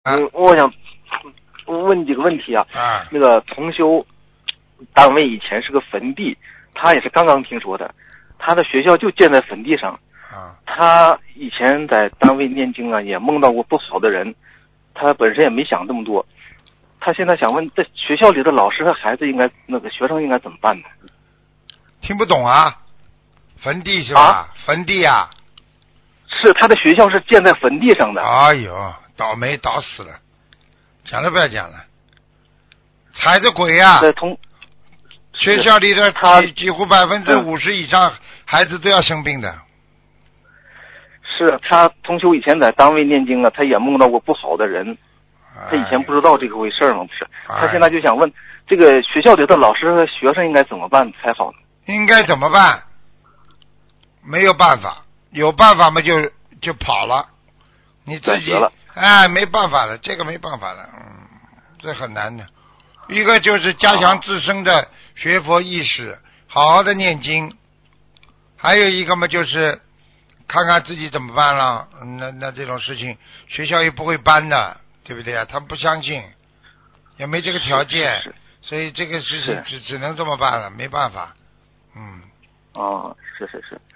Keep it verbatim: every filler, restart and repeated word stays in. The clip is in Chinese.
啊嗯，我想问你几个问题啊。 啊， 那个同修单位以前是个坟地，他也是刚刚听说的，他的学校就建在坟地上。 啊， 他以前在单位念经啊，也梦到过不好的人，他本身也没想这么多。他现在想问，在学校里的老师和孩子应该，那个学生应该怎么办呢？ 听不懂啊？坟地是吧？ 啊坟地啊！ 是他的学校是建在坟地上的。 哎呦，倒霉倒死了！讲了不要讲了，踩着鬼呀、 那同学校里的他几几乎百分之五十以上孩子都要生病的。 是他同修以前在单位念经啊，他也梦到过不好的人，他以前不知道这个回事吗？不是，他现在就想问，这个学校里的老师和学生应该怎么办才好呢？ 应该怎么办？没有办法，有办法嘛就就跑了，你自己了哎没办法的，这个没办法的，嗯，这很难的。一个就是加强自身的学佛意识，好好的念经，还有一个嘛就是看看自己怎么办了。那那这种事情学校也不会搬的，对不对啊？他们不相信，也没这个条件， 是是是所以这个事情是只只能这么办了，没办法。嗯。 哦，是是是。